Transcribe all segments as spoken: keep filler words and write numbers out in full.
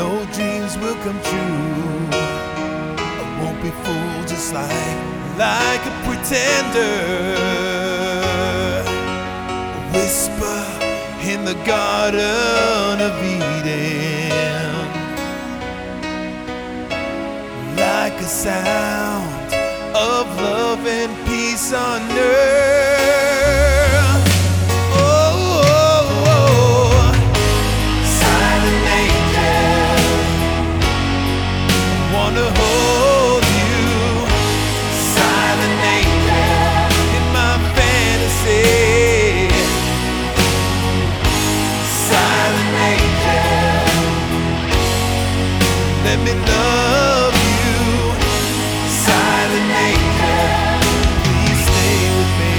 no dreams will come true. I won't be fooled just like, like a pretender. A whisper in the Garden of Eden, like a sound of love and peace on earth. Oh, oh, oh. Silent angel, I wanna hold you. Silent angel, in my fantasy. Silent angel, let me love you. Silent angel, please stay with me.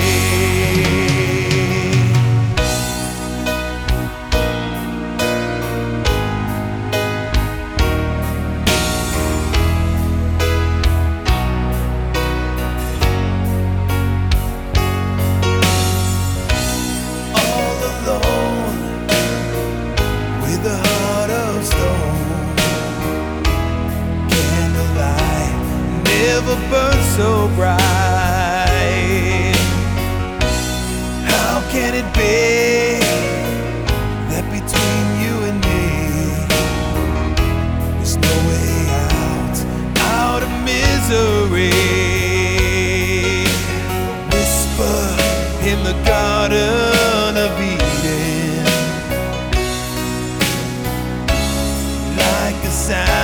All alone with a heart of stone, candlelight never burned so bright. How can it be that between you and me there's no way out, out of misery? A whisper in the Garden of Eden, like a sound